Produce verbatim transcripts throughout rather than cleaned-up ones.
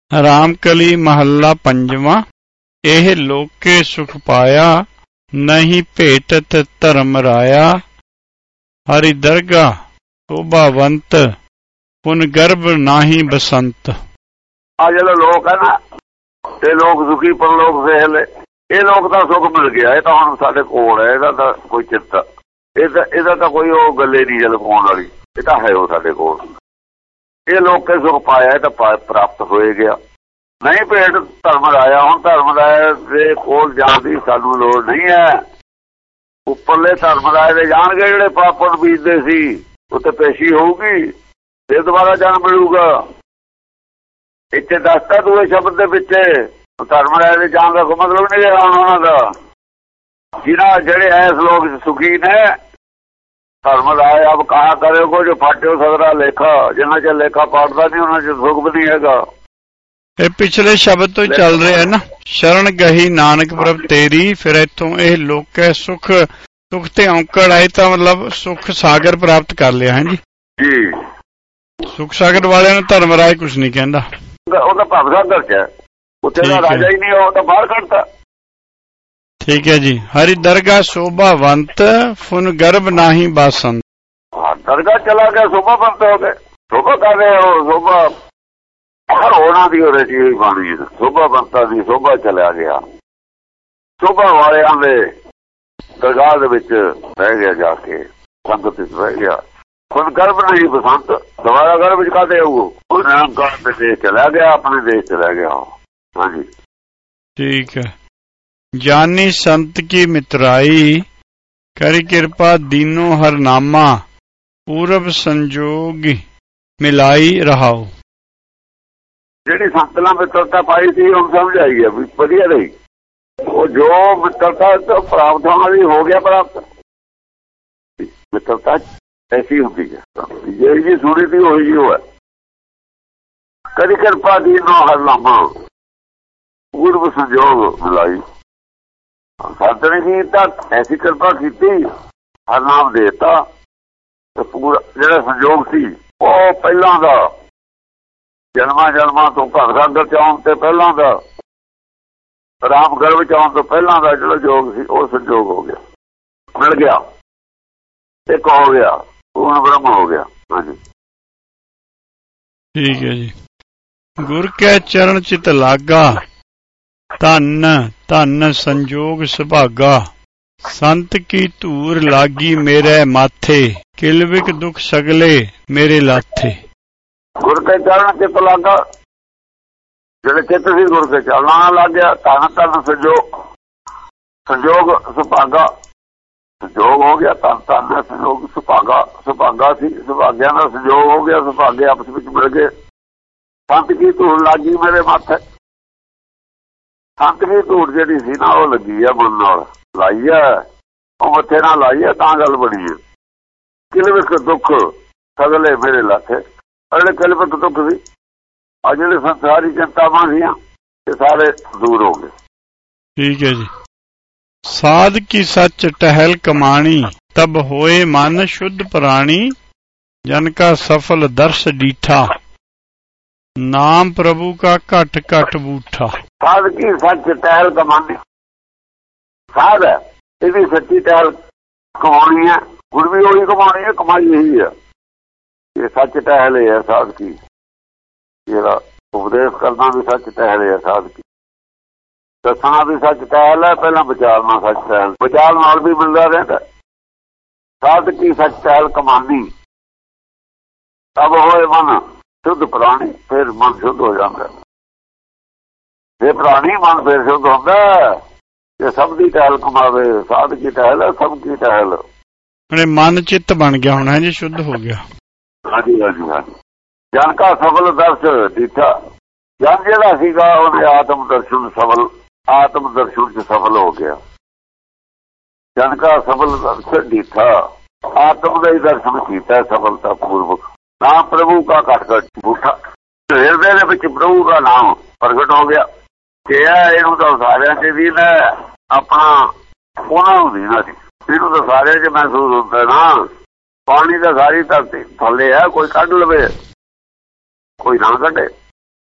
रामकली महला पंजवां। एह लोके सुख पाया, नहीं भेटत धर्म राया। हरि दरगाह शोभावंत, पुन गर्भ नाही बसंत। आ जो लोग है ना, ये लोग सुखी परलोक ਵੇਖ ਲੈ। ਇਹ ਲੋਕ ਤਾਂ ਸੁੱਖ ਮਿਲ ਗਿਆ, ਇਹ ਤਾਂ ਹੁਣ ਸਾਡੇ ਕੋਲ ਹੈ, ਇਹਦਾ ਤਾਂ ਕੋਈ ਚਿੰਤਾ ਇਹਦਾ ਇਹਦਾ ਤਾਂ ਕੋਈ ਉਹ ਗੱਲੇ ਨਹੀਂ ਜਲ ਪਾਉਣ ਵਾਲੀ, ਇਹ ਤਾਂ ਹੈ ਉਹ ਸਾਡੇ ਕੋਲ। ਇਹ ਲੋਕੇ ਸੁੱਖ ਪਾਇਆ, ਇਹ ਤਾਂ ਪ੍ਰਾਪਤ ਹੋਏ ਗਿਆ। ਨਹੀਂ ਭੇਟ ਧਰਮ ਰਾਇਆ, ਹੁਣ ਧਰਮ ਰਾਏ ਦੇ ਕੋਲ ਜਾਣ ਦੀ ਸਾਨੂੰ ਲੋੜ ਨਹੀਂ ਹੈ। ਉੱਪਰਲੇ ਧਰਮ ਰਾਏ ਦੇ ਜਾਣਗੇ ਜਿਹੜੇ ਪਾਪਣ ਬੀਜਦੇ ਸੀ, ਉੱਥੇ ਪੇਸ਼ੀ ਹੋਊਗੀ, ਫਿਰ ਦੁਬਾਰਾ ਜਨਮ ਮਿਲੂਗਾ। ਇੱਥੇ ਦੱਸਤਾ ਦੂਏ ਸ਼ਬਦ ਦੇ ਵਿੱਚ ਧਰਮ ਰਾਏ ਦੇ ਜਾਣ ਦਾ ਕੋਈ ਮਤਲਬ ਨਹੀਂ ਰਿਹਾ ਉਹਨਾਂ ਦਾ। ਜਿਹਨਾਂ ਜਿਹੜੇ ਐਸ ਲੋਕ ਸੁਖੀ ਨੇ, ਧਰਮ ਰਾਏ ਆਪ ਕਹਾ ਕਰੇ ਕੋ ਜੋ ਫਾਟਿਓ ਸਗਰਾ ਲੇਖਾ, ਜਿੰਨਾ ਚ ਲੇਖਾ ਪਾਟਦਾ ਨਹੀਂ ਉਹਨਾਂ ਚ ਸੁਖ ਵੀ ਨਹੀਂ ਹੈਗਾ। ਇਹ ਪਿਛਲੇ ਸ਼ਬਦ ਤੋਂ ਚੱਲ ਰਿਹਾ ਨਾ, ਸ਼ਰਨ ਗਹੀ ਨਾਨਕ ਪ੍ਰਭ ਤੇਰੀ। ਫਿਰ ਇੱਥੋਂ ਇਹ ਲੋਕੇ ਸੁਖ ਸੁਖ ਤੇ ਔਂਕੜ ਆਏ ਤਾਂ ਮਤਲਬ ਸੁਖ ਸਾਗਰ ਪ੍ਰਾਪਤ ਕਰ ਲਿਆ ਹੈ ਜੀ। ਜੀ ਸੁਖ ਸਾਗਰ ਵਾਲਿਆਂ ਨੂੰ ਧਰਮ ਰਾਏ ਕੁਛ ਨਹੀਂ ਕਹਿੰਦਾ, ਉਹ ਤਾਂ ਭਵ ਸਾਗਰ ਚ ਹੈ, ਉੱਥੇ ਦਾ ਰਾਜਾ ਹੀ ਨਹੀਂ, ਉਹ ਤਾਂ ਬਾਹਰ ਕੱਢਤਾ। ਠੀਕ ਹੈ ਜੀ। ਹਰੀ ਦਰਗਾਹ ਸ਼ੋਭਾਵੰਤ, ਫੁਨ ਗਰਭ ਨਾਹੀ ਬਾਸੰਤ। ਦਰਗਾਹ ਚਲਾ ਗਿਆ, ਸ਼ੋਭਾਵੰਤ ਹੋ ਗਏ, ਸ਼ੋਭਾ ਕਰ ਰਹੇ ਹੋ, ਸ਼ੋਭਾ ਉਹਨਾਂ ਦੀ ਉਹਦੇ ਚੀਜ਼ ਬਣੀ, ਸ਼ੋਭਾਵੰਤਾਂ ਦੀ ਸ਼ੋਭਾ ਚਲਿਆ ਗਿਆ। ਸ਼ੋਭਾ ਵਾਲਿਆਂ ਦੇ ਦਰਗਾਹ ਦੇ ਵਿੱਚ ਰਹਿ ਗਿਆ, ਜਾ ਕੇ ਸੰਗਤ ਵਿੱਚ ਰਹਿ ਗਿਆ। ਹੁਣ ਗਰਭ ਨਹੀਂ ਬਸੰਤ, ਦੁਬਾਰਾ ਗਰਭ ਵਿੱਚ ਕਾਹਦੇ ਆਊ? ਉਹ ਨਿਰੰਕਾਰ ਦੇ ਦੇਸ਼ ਚਲਾ ਗਿਆ, ਆਪਣੇ ਦੇਸ਼ ਚਲਾ ਗਿਆ। ਹਾਂਜੀ ਠੀਕ ਹੈ। ਜਾਨੀ ਸੰਤ ਕੀ ਮਿਤਰਾਈ, ਕਰੀ ਕਿਰਪਾ ਦੀਨੋ ਹਰਨਾਮਾ। ਪੂਰਬ ਸੰਜੋਗ ਮਿਲਾਈ ਰਹਾਓ। ਜਿਹੜੀ ਸੰਤ ਨਾਲ ਮਿੱਤਰਤਾ ਪਾਈ ਸੀ, ਹੁਣ ਸਮਝ ਆਈ ਹੈ ਵੀ ਵਧੀਆ ਰਹੀ। ਉਹ ਜੋ ਮਿੱਤਰਤਾ ਪ੍ਰਾਪਤ ਹੋਣ ਵਾਲੀ ਹੋ ਗਿਆ ਪ੍ਰਾਪਤ। ਮਿੱਤਰਤਾ ਐਸੀ ਹੁੰਦੀ ਹੈ, ਜਿਹੜੀ ਜੀ ਸੁਣੀ ਸੀ ਉਹੀ ਜੀ ਹੋਇਆ। ਕਰੀ ਕਿਰਪਾ ਦੀਨੋ ਹਰਨਾਮਾ, ਪੂਰਬ ਸੰਜੋਗ ਮਿਲਾਈ। ਸੰਤ ਨੇ ਕੀਤਾ, ਐਸੀ ਕਿਰਪਾ ਕੀਤੀ, ਹਰਨਾਮ ਦੇਤਾ। ਪੂਰਾ ਜਿਹੜਾ ਸੰਜੋਗ ਸੀ ਉਹ ਪਹਿਲਾਂ ਦਾ, ਜਨਮਾਂ ਜਨਮਾਂ ਤੋਂ ਭਗਤ ਸਾਗਰ ਚ ਆਉਣ ਤੇ ਪਹਿਲਾਂ ਦਾ, ਰਾਮ ਗਰਭ ਚ ਆਉਣ ਤੋਂ ਪਹਿਲਾਂ ਦਾ ਜਿਹੜਾ ਯੋਗ ਸੀ, ਉਹ ਸੰਜੋਗ ਹੋ ਗਿਆ, ਮਿਲ ਗਿਆ, ਇੱਕ ਹੋ ਗਿਆ, ਪੂਰਨ ਬ੍ਰਹਮ ਹੋ ਗਿਆ। ਹਾਂਜੀ ਠੀਕ ਹੈ ਜੀ। ਗੁਰ ਕੈ ਚਰਨ ਚਿਤ ਲਾਗਾ, ਧੰਨ ਧੰਨ ਸੰਜੋਗ ਸੁਭਾਗਾ। ਸੰਤ ਕੀ ਧੂਰ ਲਾਗੀ ਮੇਰੇ ਮਾਥੇ, ਕਿਲਵਿਕ ਦੁਖ ਸਗਲੇ ਮੇਰੇ ਲਾਥੇ। ਗੁਰ ਕੇ ਚਰਨ ਚਿਤ ਲਾਗਾ, ਜਿਹੜੇ ਚਿੱਤ ਸੀ ਗੁਰ ਕੇ ਚਰਨਾਂ ਨਾਲ ਲੱਗ ਗਿਆ। ਧੰਨ ਧੰਨ ਸੰਜੋਗ, ਸੰਜੋਗ ਸੁਭਾਗਾ, ਸੰਜੋਗ ਹੋ ਗਿਆ। ਧੰਨ ਧੰਨ ਸੰਜੋਗ ਸੁਭਾਗਾ, ਸੁਭਾਗਾ ਸੀ, ਸੁਭਾਗਿਆਂ ਦਾ ਸੰਜੋਗ ਹੋ ਗਿਆ, ਸੁਭਾਗੇ ਆਪਸ ਵਿੱਚ ਮਿਲ ਗਏ। ਸੰਤ ਕੀ ਧੂੜ ਲੱਗੀ ਮੇਰੇ ਮਾਥੇ। ਸੰਤ ਦੀ ਧੂੜ ਜਿਹੜੀ ਸੀ ਨਾ, ਉਹ ਲੱਗੀ ਆ ਮਨ ਨਾਲ, ਲਾਈ ਆ, ਉਹ ਮੱਥੇ ਨਾਲ ਲਾਈ ਆ, ਤਾਂ ਗੱਲ ਬਣੀ ਹੈ। ਕਿਲਵਿਕ ਦੁੱਖ ਸਗਲੇ ਮੇਰੇ ਲਾਥੇ। ਅਗਲੇ ਕਿਲਵਿਕ ਦੁੱਖ ਸੀ, ਆ ਜਿਹੜੇ ਸੰਸਾਰੀ ਚਿੰਤਾਵਾਂ ਸੀਆਂ, ਇਹ ਸਾਰੇ ਦੂਰ ਹੋ ਗਏ। ਠੀਕ ਹੈ ਜੀ। ਸਾਧ ਕੀ ਸੱਚ ਟਹਿਲ ਕਮਾਣੀ, ਤਬ ਹੋਏ ਮਨ ਸ਼ੁੱਧ ਪ੍ਰਾਣੀ। ਜਨ ਕਾ ਸਫਲ ਦਰਸ ਡੀਠਾ, ਨਾਮ ਪ੍ਰਭੂ ਕਾ ਘਟ ਘਟ ਬੂਠਾ। ਸਾਧ ਕੀ ਸੱਚ ਟਹਿਲ ਕਮਾਣੀ, ਸਾਧ ਹੈ ਇਹਦੀ ਸੱਚੀ ਟਹਿਲ ਕਮਾਉਣੀ ਹੈ। ਗੁਰ ਵੀ ਉਹੀ ਕਮਾਉਣੀ ਹੈ, ਕਮਾਈ ਇਹੀ ਹੈ। ਇਹ ਸੱਚ ਟਹਿਲ ਹੈ ਸਾਧ ਕੀ, ਜਿਹੜਾ ਉਪਦੇਸ਼ ਕਰਨਾ ਵੀ ਸੱਚ ਟਹਿਲ ਹੈ ਸਾਧ ਕੀ, ਦੱਸਣਾ ਵੀ ਸੱਚ ਟਹਿਲ ਹੈ, ਪਹਿਲਾਂ ਵਿਚਾਰਨਾ ਸੱਚ ਟਹਿਲ, ਵਿਚਾਰ ਨਾਲ ਵੀ ਮਿਲਦਾ ਰਹਿੰਦਾ। ਸਾਧ ਕੀ ਸੱਚ ਟਹਿਲ ਕਮਾਨੀ, ਤਬ ਹੋਏ ਮਨ ਸ਼ੁੱਧ ਪ੍ਰਾਣੀ। ਫਿਰ ਮਨ ਸ਼ੁੱਧ ਹੋ ਜਾਂਦਾ, ਜੇ ਪ੍ਰਾਣੀ ਮਨ ਫਿਰ ਸ਼ੁੱਧ ਹੁੰਦਾ। ਜੇ ਸਭ ਦੀ ਟਹਿਲ ਕਮਾਵੇ, ਸਾਧ ਕੀ ਟਹਿਲ ਹੈ, ਸਭ ਕੀ ਟਹਿਲ। ਮਨ ਚਿੱਤ ਬਣ ਗਿਆ ਹੁਣ ਹੈ ਜੀ, ਸ਼ੁੱਧ ਹੋ ਗਿਆ। ਹਾਂਜੀ ਹਾਂਜੀ ਹਾਂਜੀ। ਜਨ ਕਾ ਸਫਲ ਦਰਸ ਡੀਠਾ, ਜਨ ਜਿਹੜਾ ਸੀਗਾ ਉਹਨੇ ਆਤਮ ਦਰਸ਼ਨ ਸਫਲ, ਆਤਮ ਦਰਸ਼ਨ ਚ ਸਫਲ ਹੋ ਗਿਆ। ਜਨ ਕਾ ਸਫਲ ਦਰਸ ਡੀਠਾ, ਆਤਮ ਦਾ ਹੀ ਦਰਸ਼ਨ ਕੀਤਾ ਸਫਲਤਾ ਪੂਰਵਕ। ਨਾਮ ਪ੍ਰਭੂ ਕਾ ਘਟ ਘਟ ਬੂਠਾ, ਹਿਰਦੇ ਦੇ ਵਿੱਚ ਪ੍ਰਭੂ ਦਾ ਨਾਮ ਪ੍ਰਗਟ ਹੋ ਗਿਆ। ਕਿਹਾ ਇਹਨੂੰ ਤਾਂ ਸਾਰਿਆਂ ਚ ਵੀ ਨਾ, ਆਪਣਾ ਉਹਨਾਂ ਨੂੰ ਦੇਣਾ ਸੀ, ਇਹਨੂੰ ਤਾਂ ਸਾਰਿਆਂ ਚ ਮਹਿਸੂਸ ਹੁੰਦਾ ਨਾ। ਪਾਣੀ ਤਾਂ ਸਾਰੀ ਧਰਤੀ ਥੱਲੇ ਹੈ, ਕੋਈ ਕੱਢ ਲਵੇ, ਕੋਈ ਨਾ ਕੱਢੇ।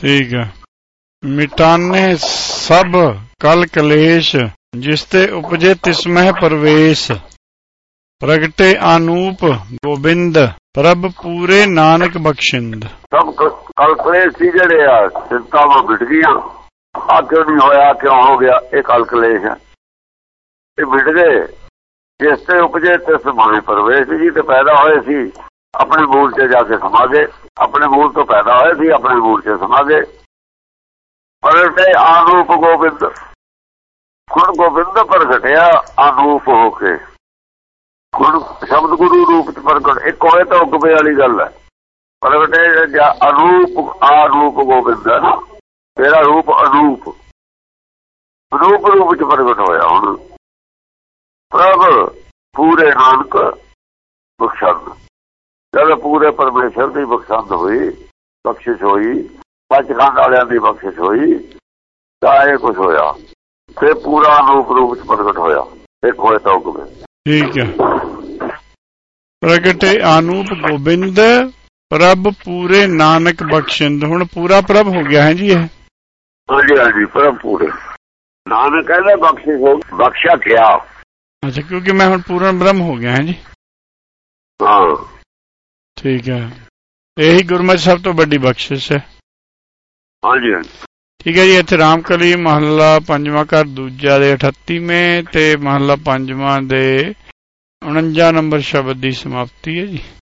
ठीक है। मिटाने सब कल कलेश, जिसते उपजे तिसमह प्रवेश। प्रगटे अनूप गोबिंद, प्रभ पूरे नानक बख्शिंद। सब कल कलेश सी जड़े आ चिंतावां मिट गईयां। आ क्यों नहीं होया, क्यों हो गया, ये कल कलेश है, ये मिट गए। जिसते उपजे तिस माने प्रवेश जी, ते पैदा होए सी अपने मूल से जाके समा गए। अपने मूल तो पैदा होए सी, अपने मूल से समा गए। प्रगटे अनूप गोबिंद, खुद गोबिंद प्रगटिया अनूप होके। खुद शब्द गुरु रूप च प्रगट एक होए तो उगमे वाली गल है। प्रगटे अनूप अनूप गोबिंद है ना, तेरा रूप अनूप अनूप रूप च प्रगट होया। हुण प्रभ पूरे नानक बख्शंद, जब पूरे परमेश्वर की बख्शंद हुई, बख्शिश हुई, सचखंड वालियां दी बख्शिश हुई, तां ये कुछ होया। फिर पूरा अनूप रूप च प्रगट होया, एक होए तो उगमे। ठीक है। प्रगटे अनूप गोबिंद, प्रभ पूरे नानक बख्शिंद। हुण पूरा प्रभ हो गया है जी ये। हाँ जी, हाँ जी, प्रभ पूरे नानक कहते बख्शिश हो, बख्शा क्या। अच्छा, क्योंकि मैं हुण पूर्ण ब्रह्म हो गया है जी। हाँ ठीक है, यही गुरमत सब तो बड़ी बख्शिश है। हाँ जी, हाँ जी। ठीक है जी। इत्थे रामकली महला पंजवां घर दूजा दे अठत्तीवें ते महला पंजवां दे उनंजा नंबर शब्द की समाप्ति है जी।